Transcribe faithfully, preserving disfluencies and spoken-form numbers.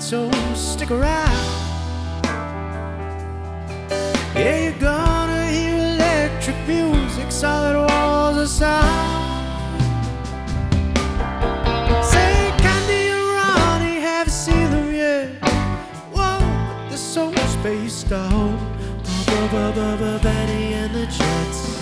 so stick around. Yeah, you're gonna hear electric music, solid walls of sound. Say, Candy and Ronnie, have you seen them yet? Whoa, but they're so spaced out. Ba-ba-ba-ba-Benny and the Jets.